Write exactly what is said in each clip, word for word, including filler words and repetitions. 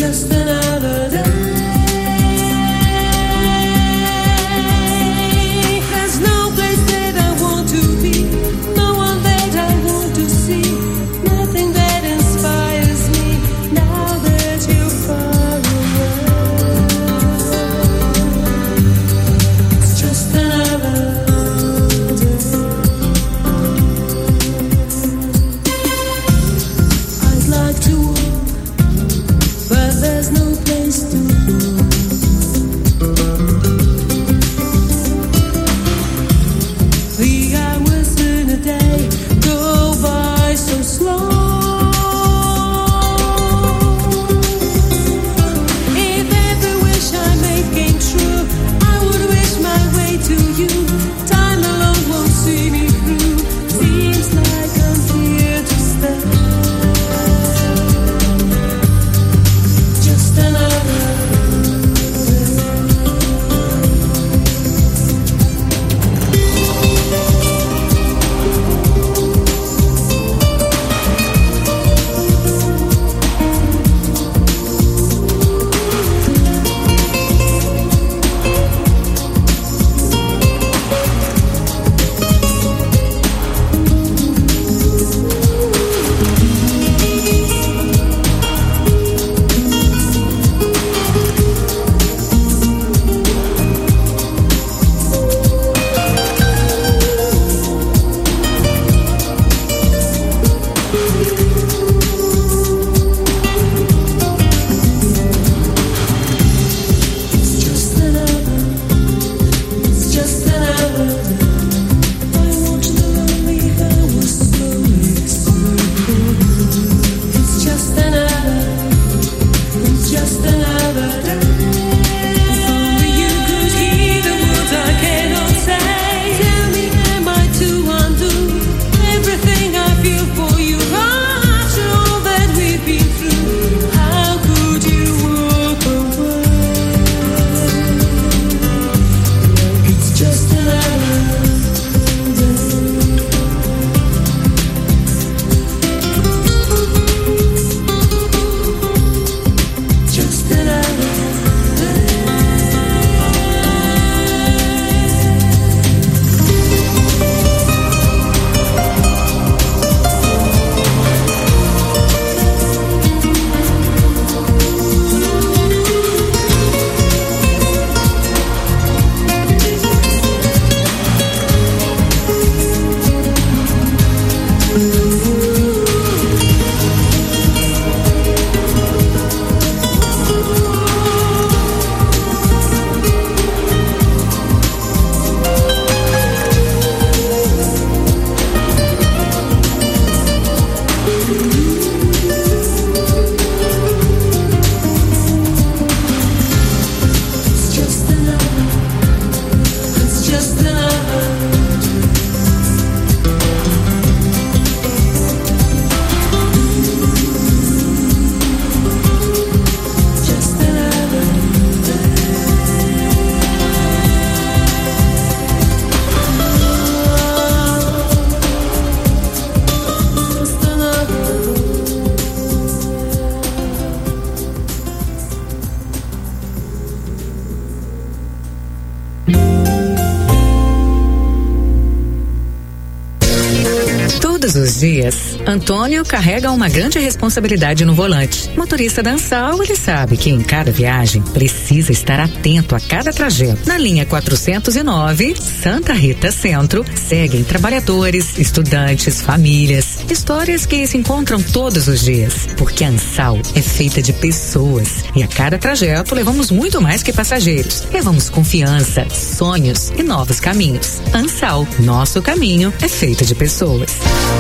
Todos os dias, Antônio carrega uma grande responsabilidade no volante. Motorista da Ansal, ele sabe que em cada viagem precisa estar atento a cada trajeto. Na linha quatrocentos e nove, Santa Rita Centro, seguem trabalhadores, estudantes, famílias, histórias que se encontram todos os dias. Porque a Ansal é feita de pessoas e a cada trajeto levamos muito mais que passageiros. Levamos confiança, sonhos e novos caminhos. Ansal, nosso caminho é feito de pessoas.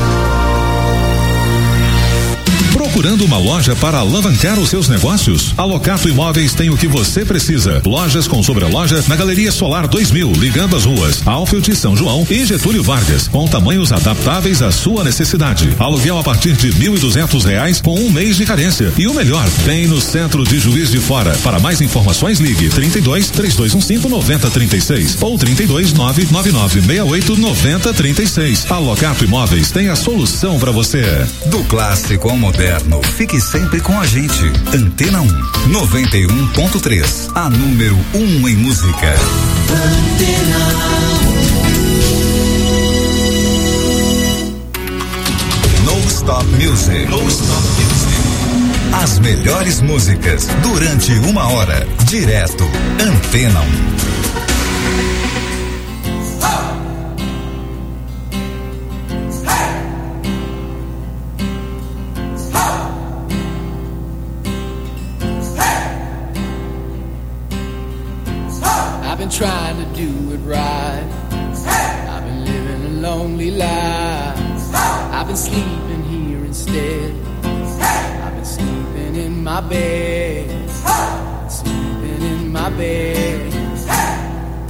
Procurando uma loja para alavancar os seus negócios? A Locato Imóveis tem o que você precisa. Lojas com sobreloja na Galeria Solar dois mil, ligando as ruas Alfield, São João e Getúlio Vargas, com tamanhos adaptáveis à sua necessidade. Aluguel a partir de mil e duzentos reais com um mês de carência. E o melhor, tem no centro de Juiz de Fora. Para mais informações, ligue trinta e dois, três dois um cinco, nove zero três seis ou trinta e dois, nove nove nove seis oito, nove zero três seis. A Locato Imóveis tem a solução para você. Do clássico ao moderno, inverno. Fique sempre com a gente. Antena um, noventa e um ponto três. A número um em música. Antena um. No Stop Music. No Stop Music. As melhores músicas durante uma hora. Direto. Antena um. Trying to do it right. Hey! I've been living a lonely life. Hey! I've been sleeping here instead. Hey! I've been sleeping in my bed. Hey! Sleeping in my bed. Hey!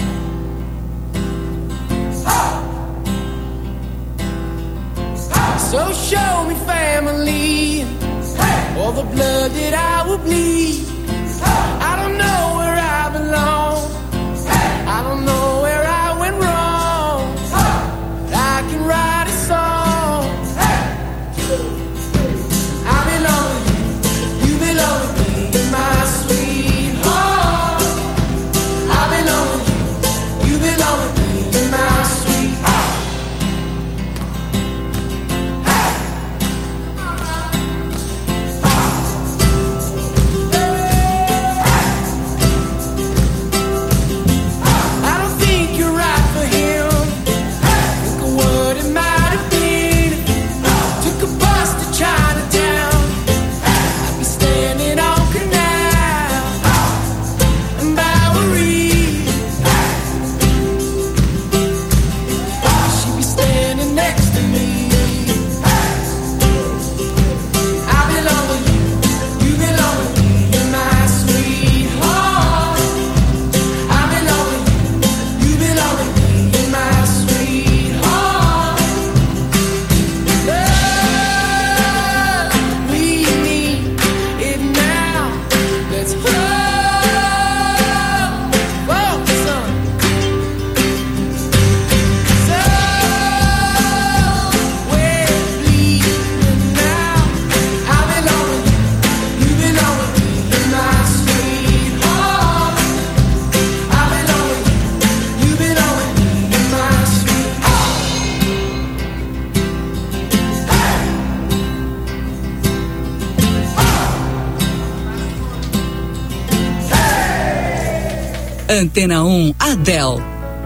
Hey! So show me family, hey! All the blood that I will bleed. Hey! I don't know where I belong. I don't know where I went wrong. Hey! I can write a song. Hey! I belong with you, you belong with me, my sweetheart. I belong with you, you belong with me, my sweetheart. Antena um, Adele.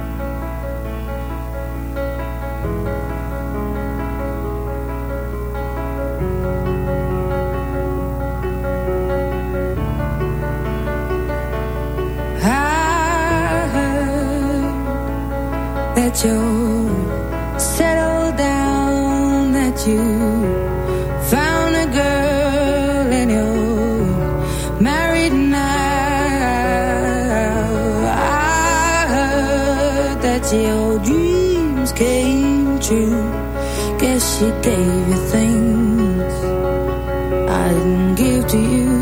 I heard that you settled down, that you found a girl and you're married now. Your dreams came true. Guess she gave you things I didn't give to you.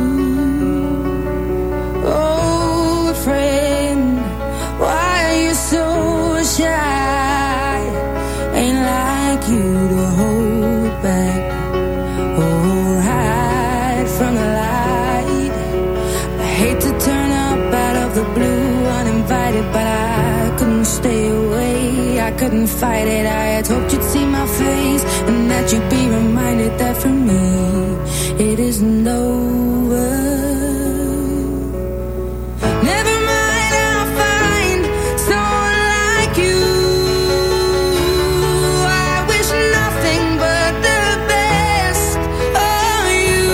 Oh, friend, why are you so shy? Ain't like you to hold back or hide from the light. I hate to turn up out of the blue uninvited, but I couldn't stay away, I couldn't fight it. I had hoped you'd see my face and that you'd be reminded that for me it isn't over. Never mind, I'll find someone like you. I wish nothing but the best of you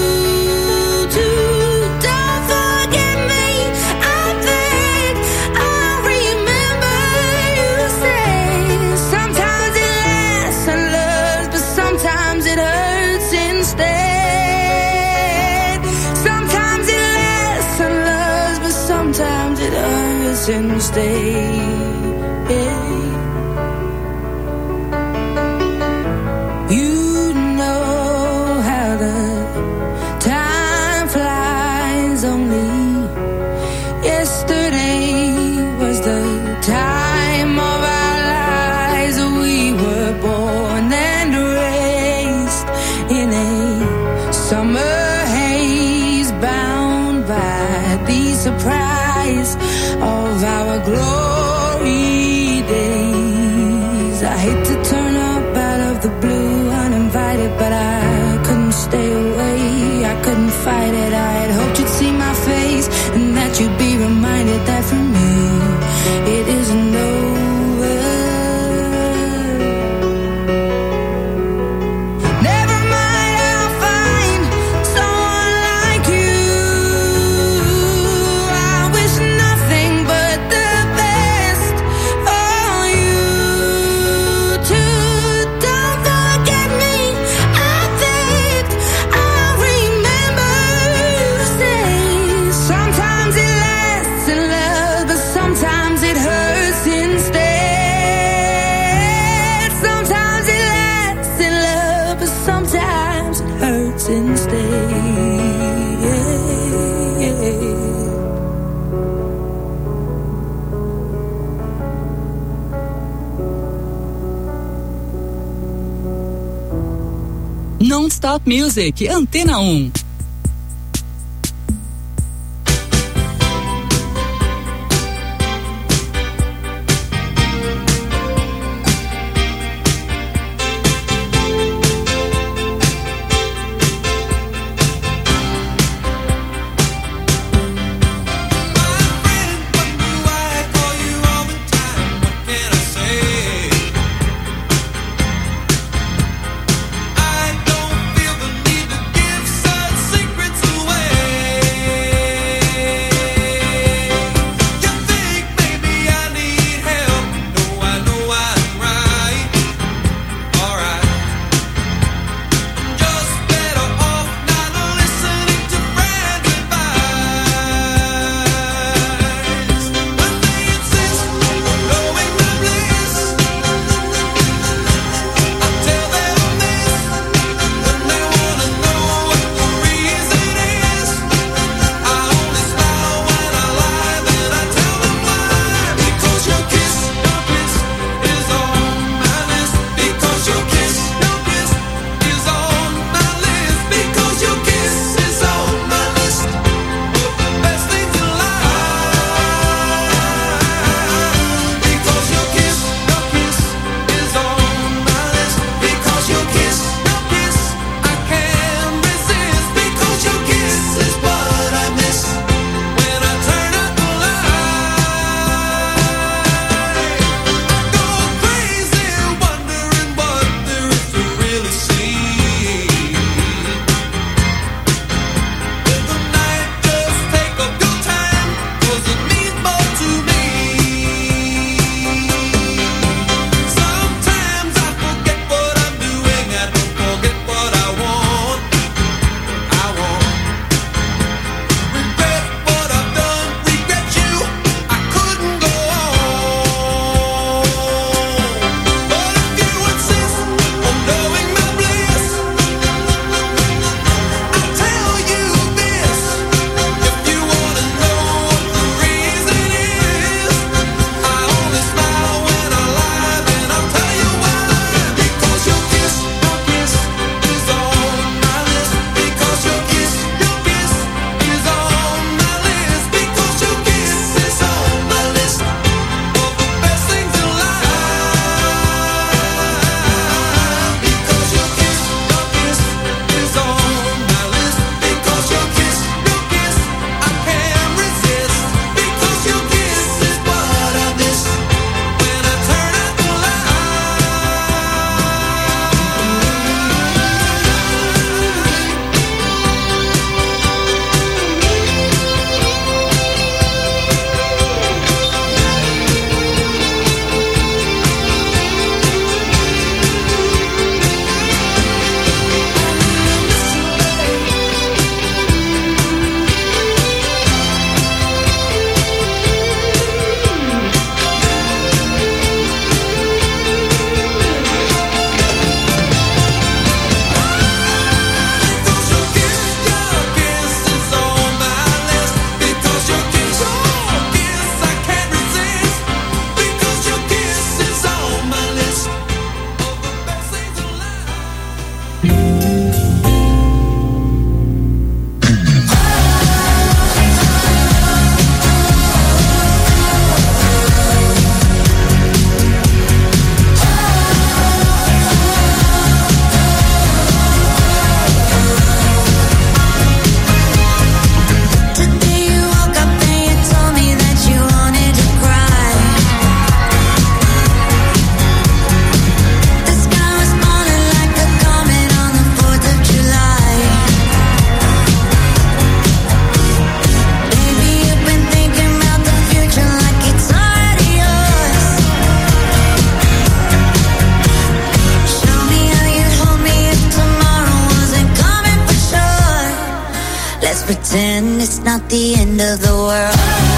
too. Don't forget me, I think I'll remember you say sometimes it lasts and loves, but sometimes it hurts instead. Sometimes it lasts and loves, but sometimes it hurts instead. You know how the time flies. Only yesterday was the time of our lives. We were born and raised in a that from me. It isn't over. Non-Stop Music, Antena um. I don't feel the need to give such pretend it's not the end of the world.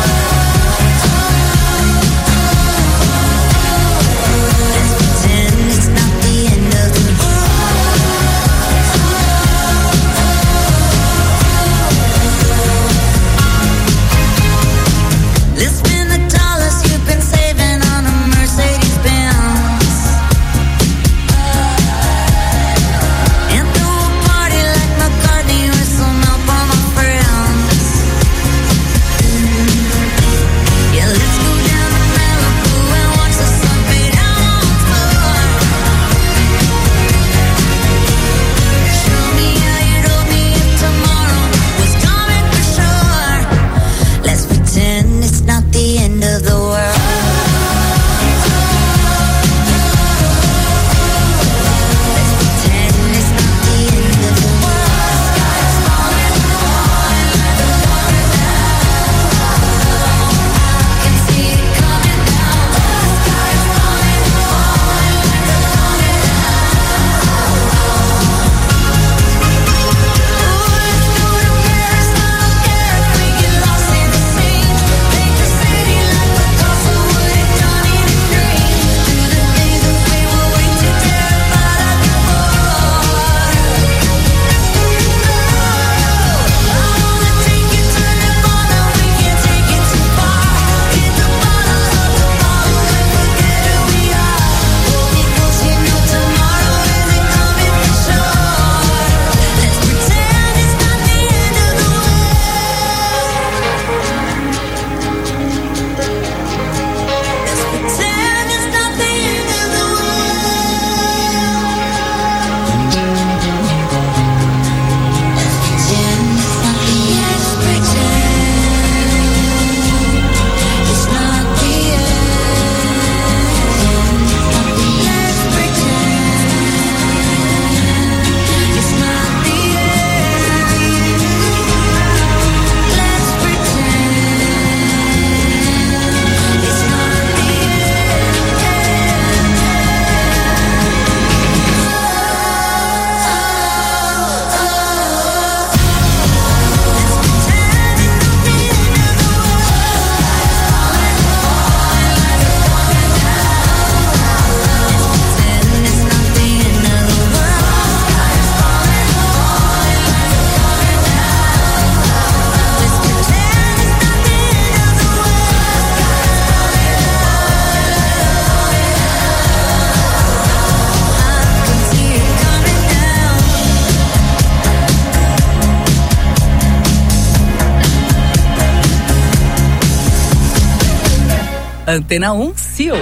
Antena um, Sil.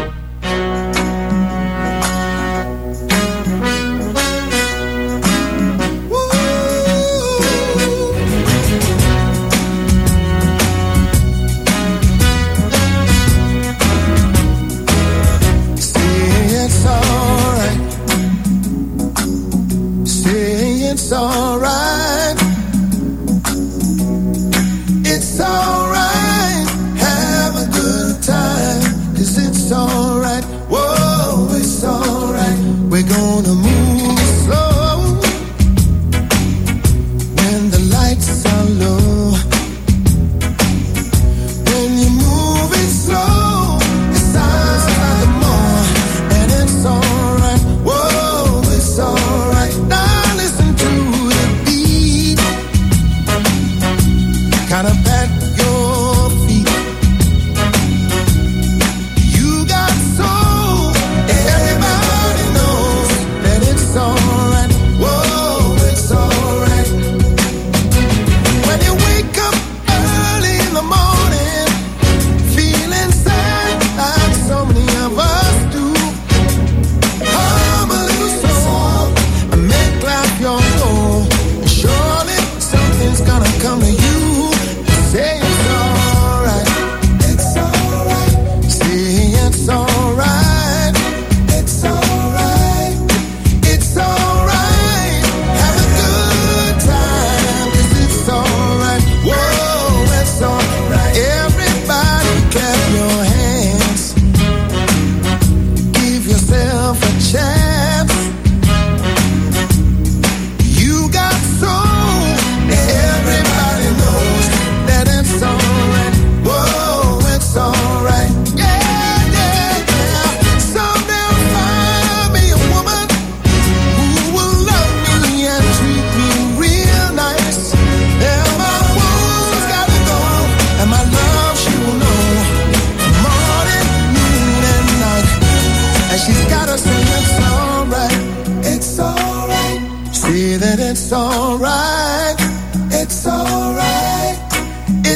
Surely something's gonna come to you. Say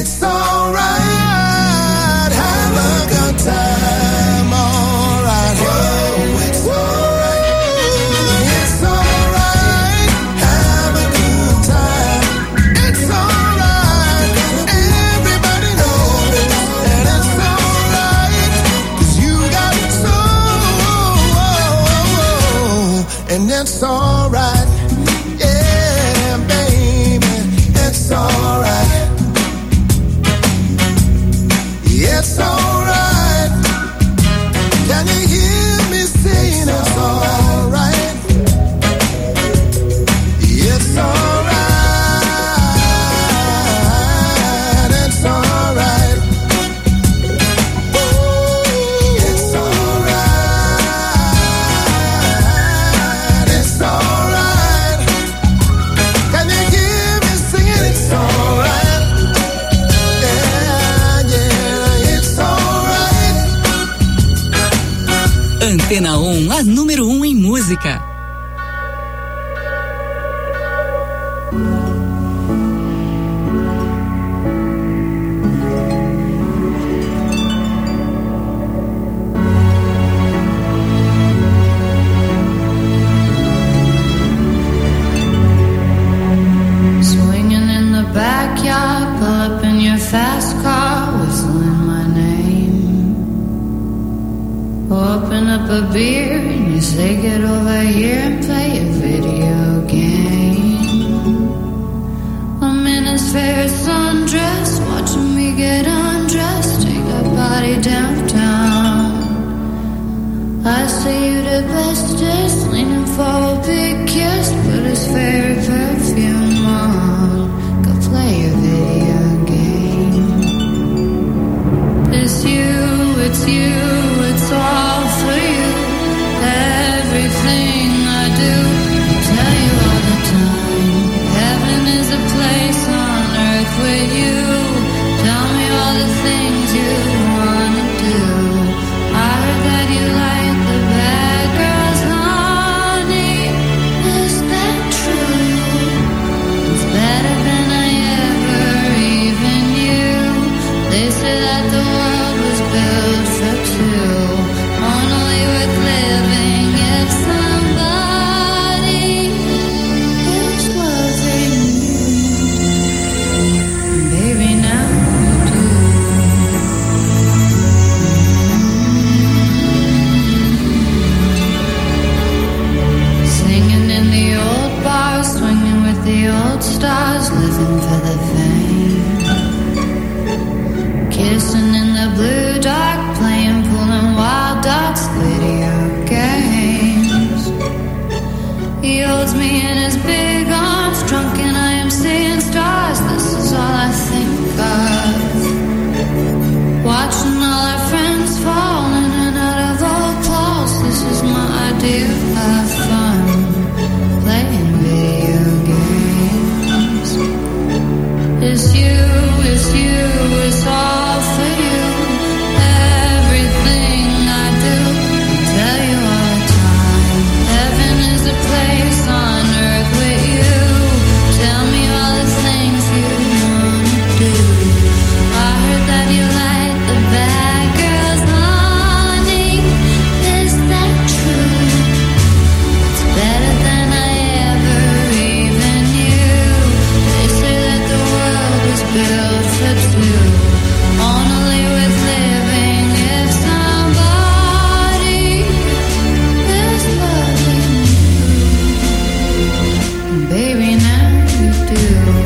It's alright, have a good time, alright. Oh, it's alright. It's alright, have a good time. It's alright, everybody knows that it's alright, 'cause you got soul, and it's alright. Yeah, baby, it's alright. It's alright. Can you hear me saying it's alright? It's alright. It's alright. Oh, it's alright. It's alright. Can you hear me singing it's alright? Antena um, a número um em música. Swinging in the backyard, pull up in your fast car, whistling my name. Open up a beer and you say get over here and play a video game. I'm in his favorite sundress, watching me get undressed, take a body downtown. I say you the bestest, leaning for a big kiss, put his favorite perfume on, go play a video game. It's you, it's you, it's all for you. Everything I do, I tell you all the time. Heaven is a place on earth with you. Tell me all the things you wanna do. I heard that you like the bad girls, honey. Is that true? It's better than I ever even knew. They say that the world was built for two. Only worth living if somebody is loving you. Baby, now you do. Singing in the old bars, swinging with the old stars, living for the fame. Kissing in the blue dark, playing pool and wild dogs, video games. He holds me in his big arms, drunk and I am seeing stars. This is all I think of. Watching all our friends fall in and out of old clothes. This is my idea of fun, playing video games. It's you, it's you, it's all for you. Everything I do, I tell you all the time. Heaven is a place on earth with you. Tell me all the things you wanna do. I heard that you like the bad girls, honey. Is that true? It's better than I ever even knew. They say that the world was built for two. Only with living if somebody is loving you. Baby, now you do.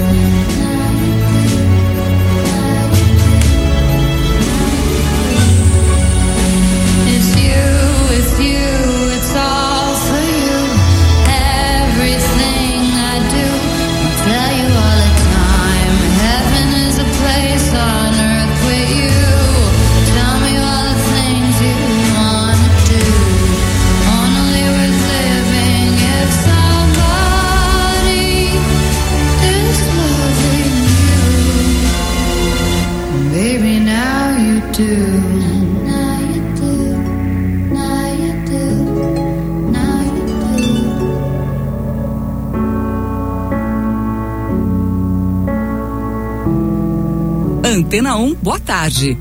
It's you, it's you, it's all for you. Everything I do, I tell you all the time. Heaven is a place on earth with you. Tell me all the things you wanna do. Only worth living if somebody is loving you. Baby, now you do. Now you do. Now you do. Now you do. Antena um, boa tarde.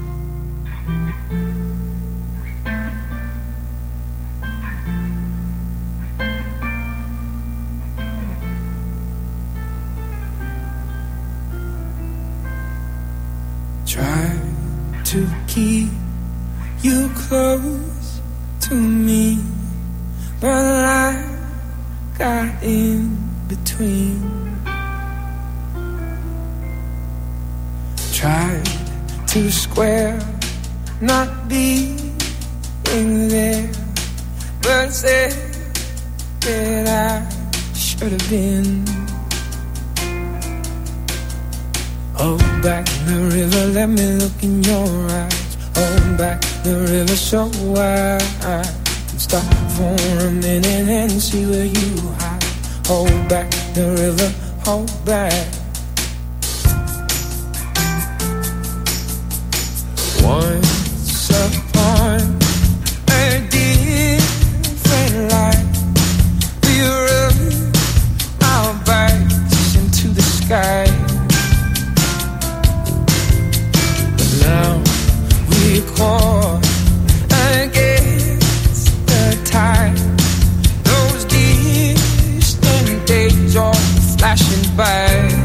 Try to keep you close to me, but I got in between. Tried to square not being there, but said that I should have been. Oh, back in the river, let me look in your eyes. Oh, back the river so wide, I can stop for a minute and see where you hide. Hold back the river, hold back. Once upon a different life, we rode our bikes into the sky. But now we caught against the tide. Those distant days are flashing by.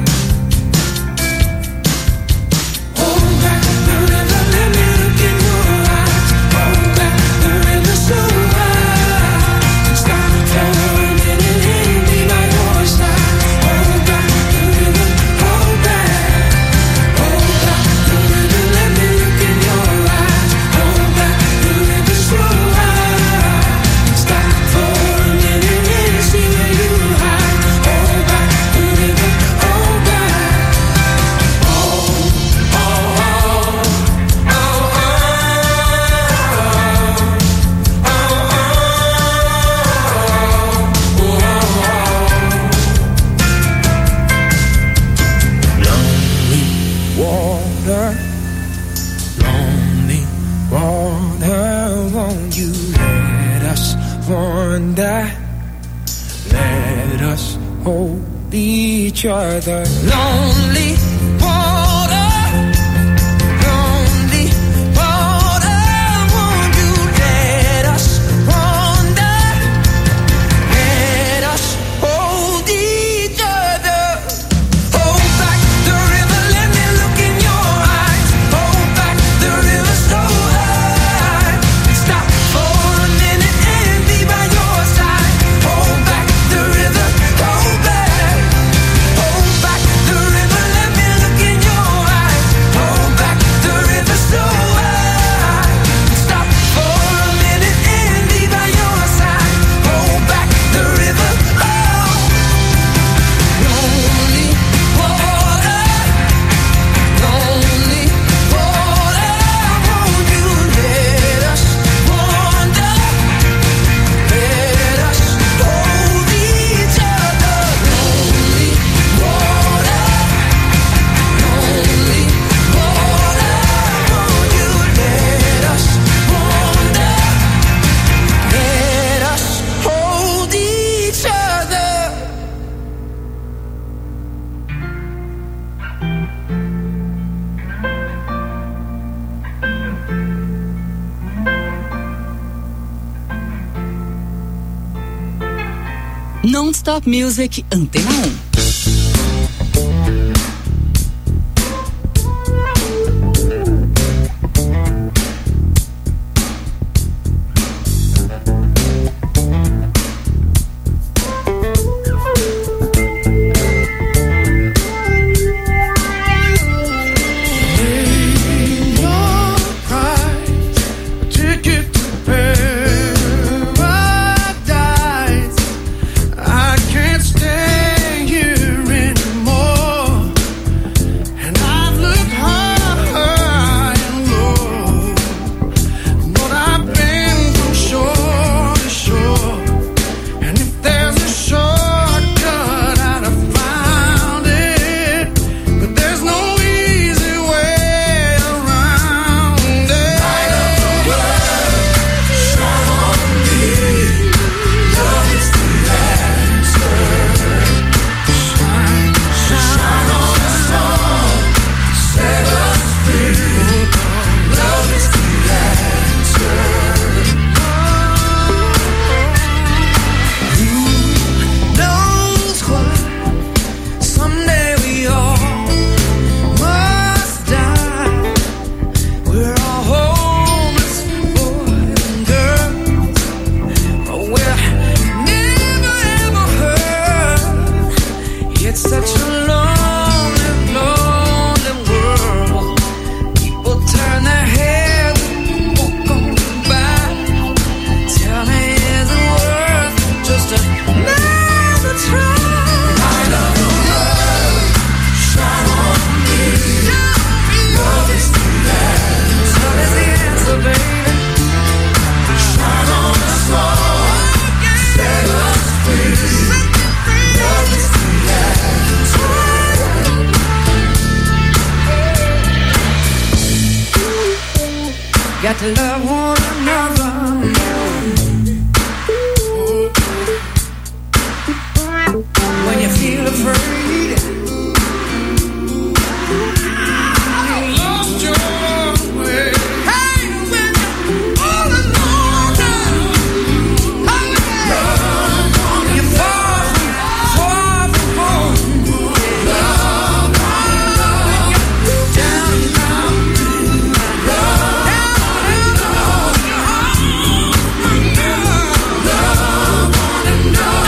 Let us hold each other. Lonely water, lonely water, won't you let us wander? Let us hold each other. Hold back the river, let me look in your eyes. Hold back the river so high. Stop for a minute and be by your side. Hold back the river, hold back. Hold back the river, let me look in your eyes. Hold back the river so high. Stop for a minute and be by your side. Hold back the river, oh. Lonely water, lonely water, won't you let us wander? Let us hold each other. Lonely water, lonely water, won't you let us wander? Let us hold each other. Non-Stop Music, Antena um. Ticket to paradise. I can't stay here. got to love one another. When you feel afraid, you lost your way. Hey, when you're all alone, oh yeah, you're far from, far from home. Love, when you're down, down, love, down, down, your heart, love, one another.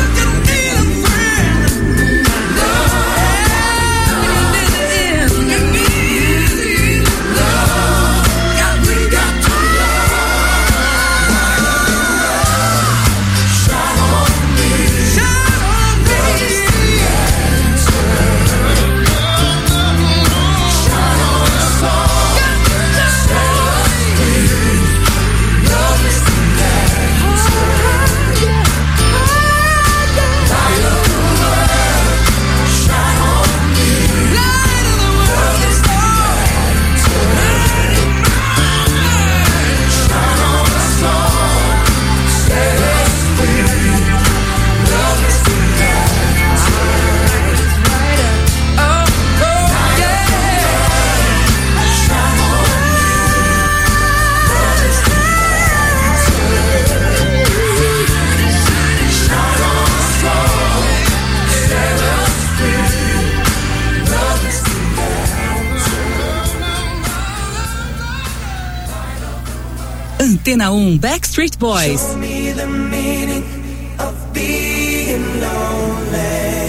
Antena um Backstreet Boys. Show me the meaning of being lonely.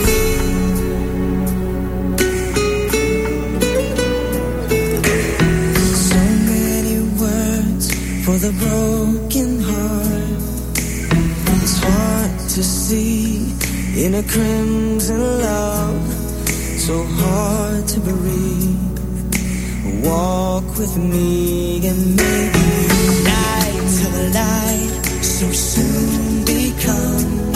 So many words for the broken heart. It's hard to see in a crimson love. So hard to breathe. Walk with me and maybe night till the light so soon become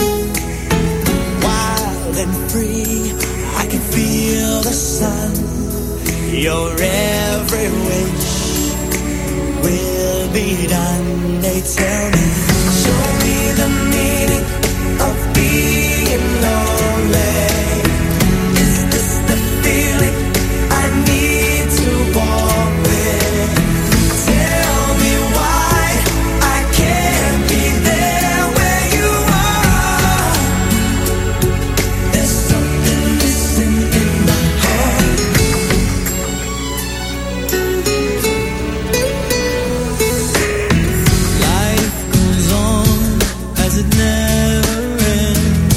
wild and free. I can feel the sun. Your every wish will be done. They tell me, show me the meaning of being lonely. Is this the feeling I need to walk with? Tell me why I can't be there where you are. There's something missing in my heart. Life goes on as it never ends.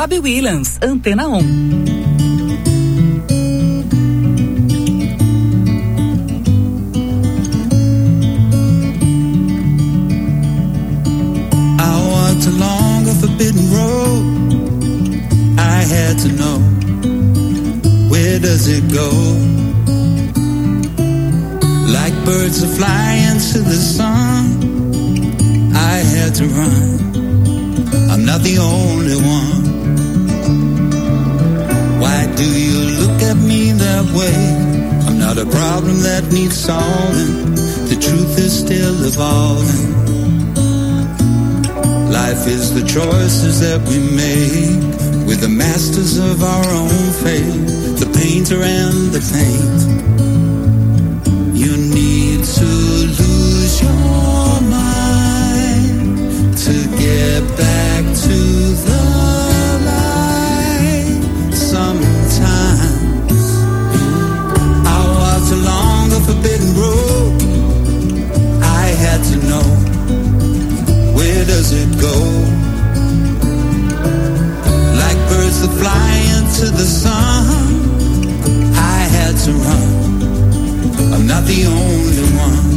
Robbie Williams, Antena um. I walked along a forbidden road. I had to know, where does it go? Like birds that fly into the sun, I had to run. I'm not the only one. Why do you look at me that way? I'm not a problem that needs solving. The truth is still evolving. Life is the choices that we make. We're the masters of our own fate. The painter and the paint. You need to lose your mind to get back to the light. Sometimes I walked along a forbidden road. I had to know, where does it go? Like birds that fly into the sun, I had to run. I'm not the only one.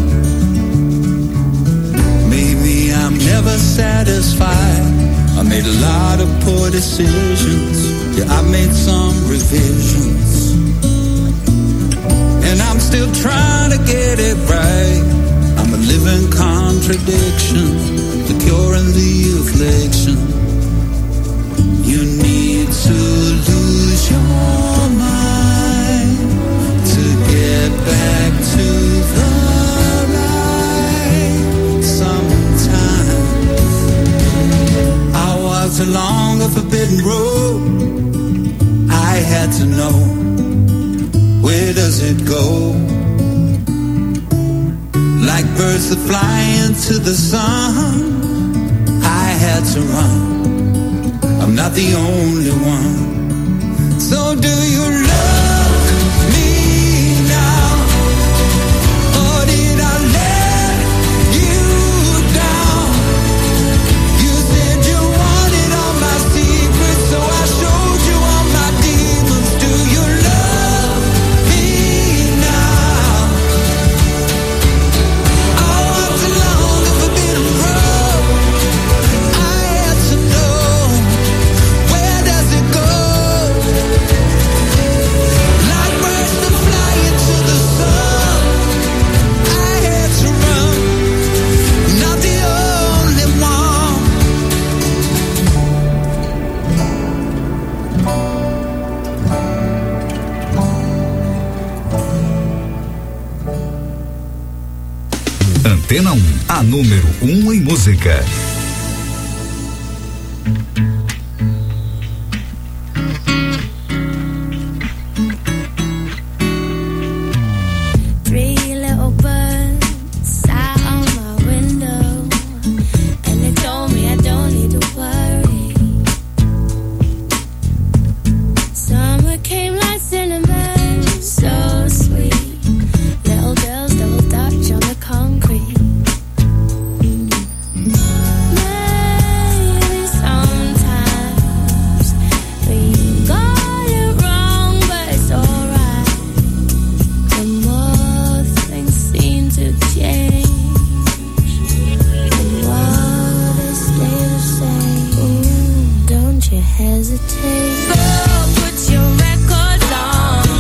Maybe I'm never satisfied. I made a lot of poor decisions. Yeah, I made some revisions. And I'm still trying to get it right. I'm a living contradiction, the cure and the affliction. You need to lose your mind to get back to the light. Sometime I walked along a forbidden road. I had to know, where does it go? Like birds that fly into the sun, I had to run. I'm not the only one. So do you love me now? Or did I let you down? You said you wanted all my secrets, so I showed you all my demons. Do you love me now? I walked along a forbidden road. I had to know, where does it go? Like birds that fly into the sun, I had to run. I'm not the only one. Antena um, a número um em música. Three little birds sat on my window, and they told me I don't need to worry. Summer came like cinnamon, so sweet. Little girls double dutch on the concrete. Maybe sometimes we got it wrong, but it's alright. The more things seem to change, the more they stay the same. Ooh, don't you hesitate. So put your records on,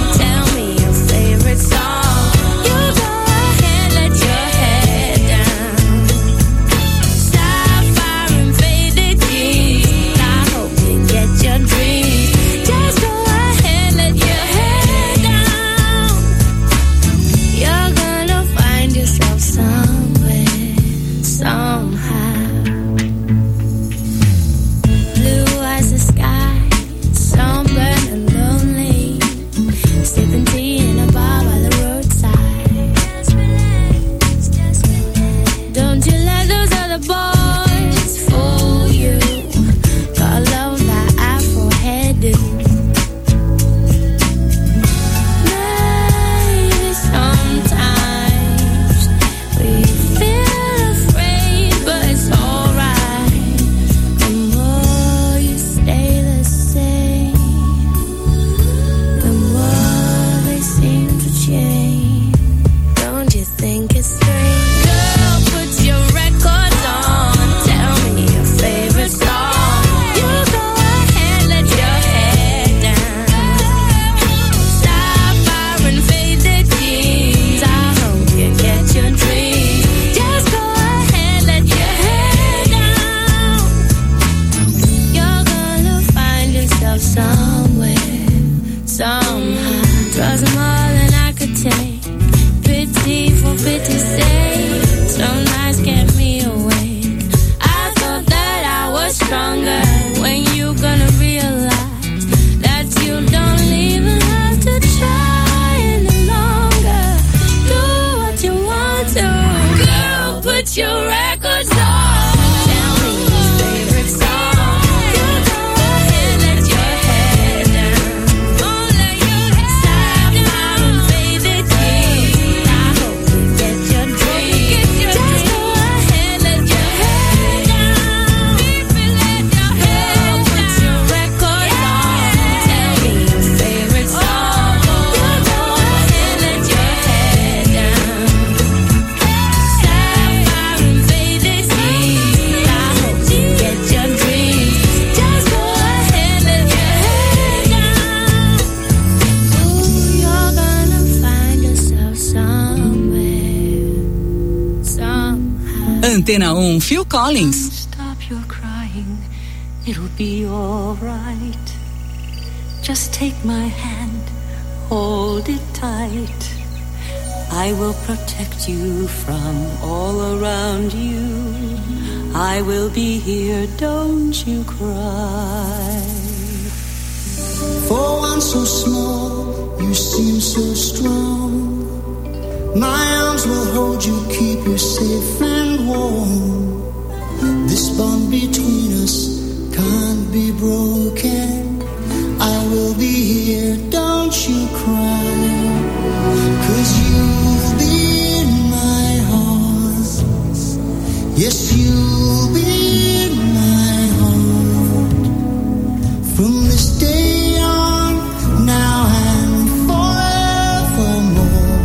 Antena um, Phil Collins. Stop your crying, it'll be all right. Just take my hand, hold it tight. I will protect you from all around you. I will be here, don't you cry. For one so small, you seem so strong. My arms will hold you, keep you safe and warm. This bond between us can't be broken. I will be here, don't you cry. 'Cause you'll be in my heart. Yes, you'll be in my heart. From this day on, now and forevermore.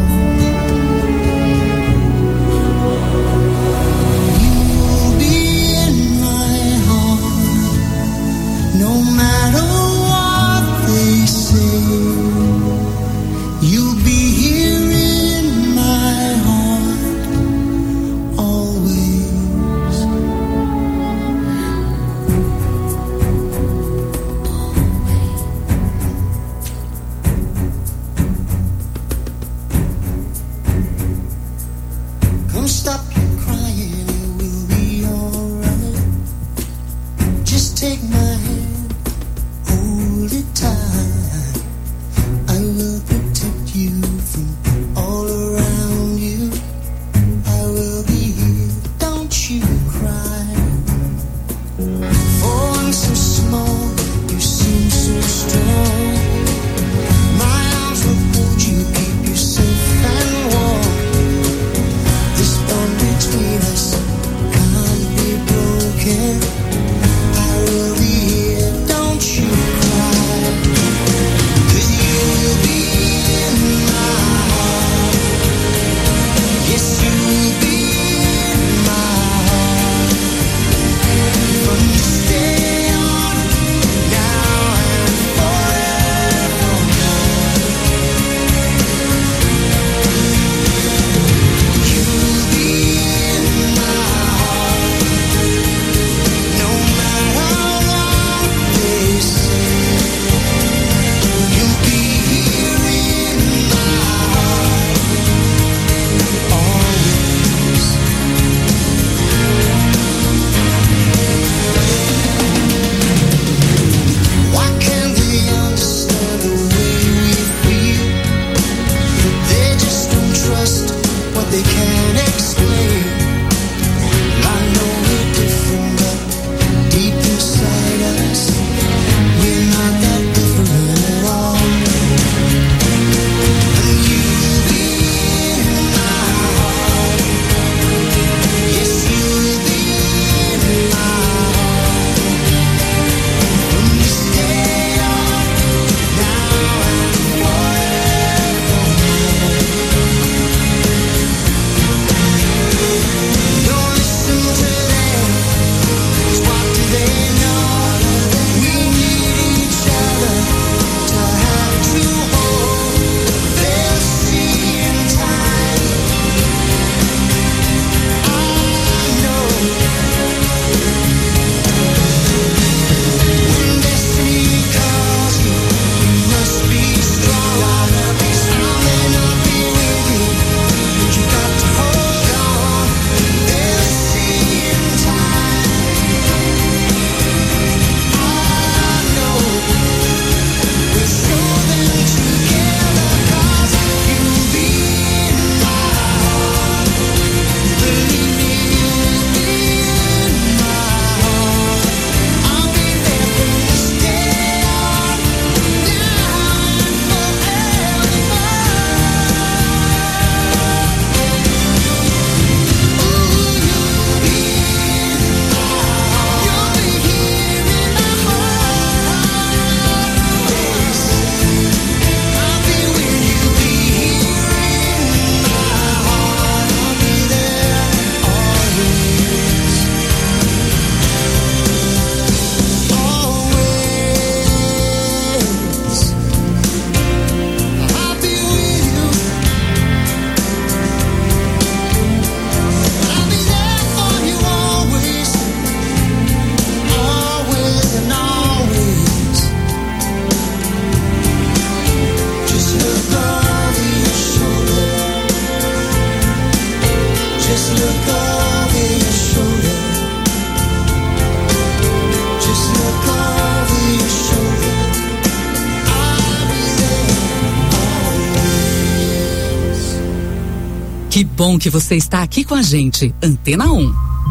You'll be in my heart. No matter what they say. bom que você está aqui com a gente. Antena um.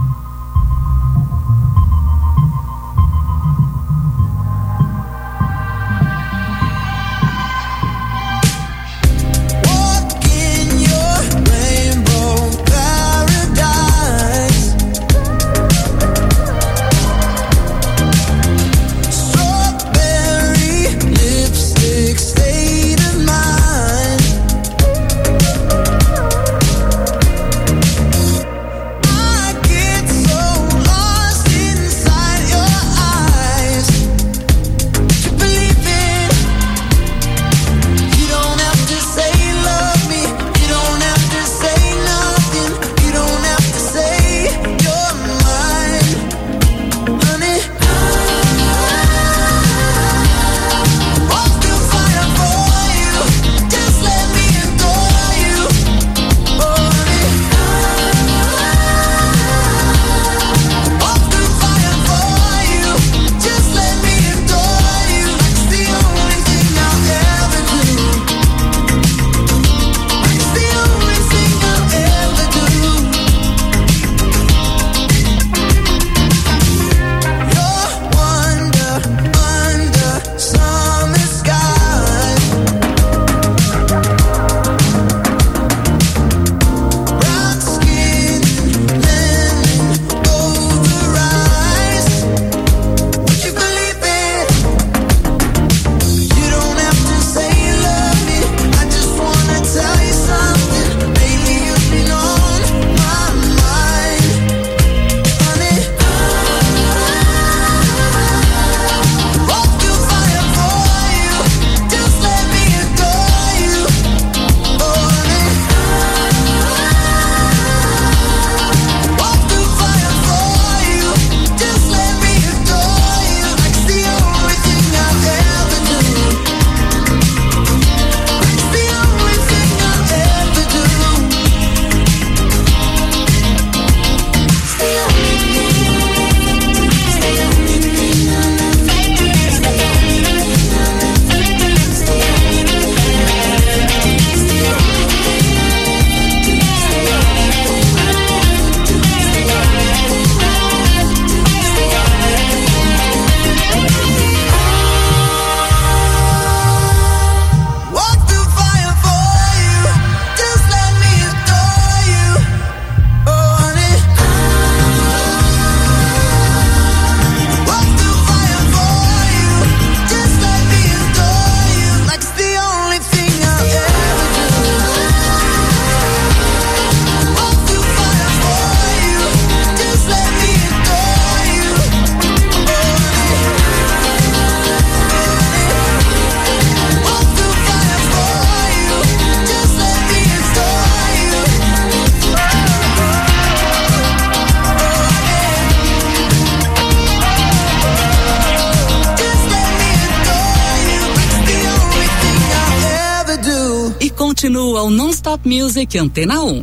Continua o Non-Stop Music Antena um.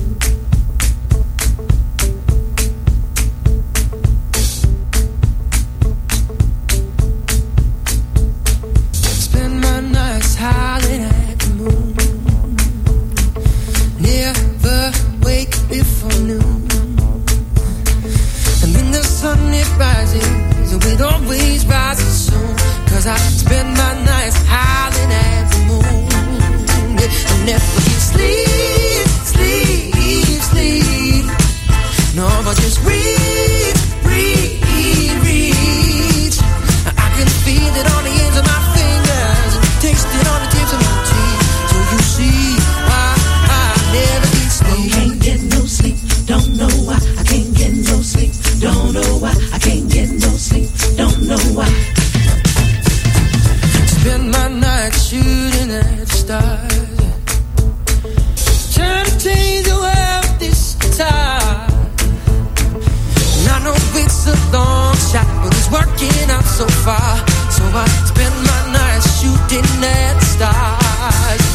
Spend my nights howling at the moon. Never wake before noon. And when the sun it rises, it always rises soon. Cause I spend my nights howling at the moon. And never sleep, sleep, sleep. No, but just reach, reach, reach. I can feel it on the ends of my fingers and taste it on the tips of my teeth. So you see why I never get sleep. Can't get no sleep, don't know why. I can't get no sleep, don't know why. I can't get no sleep, don't know why. Spend my night shooting at the stars. Trying to change the world this time. And I know it's a long shot, but it's working out so far. So I spend my nights shooting at the stars.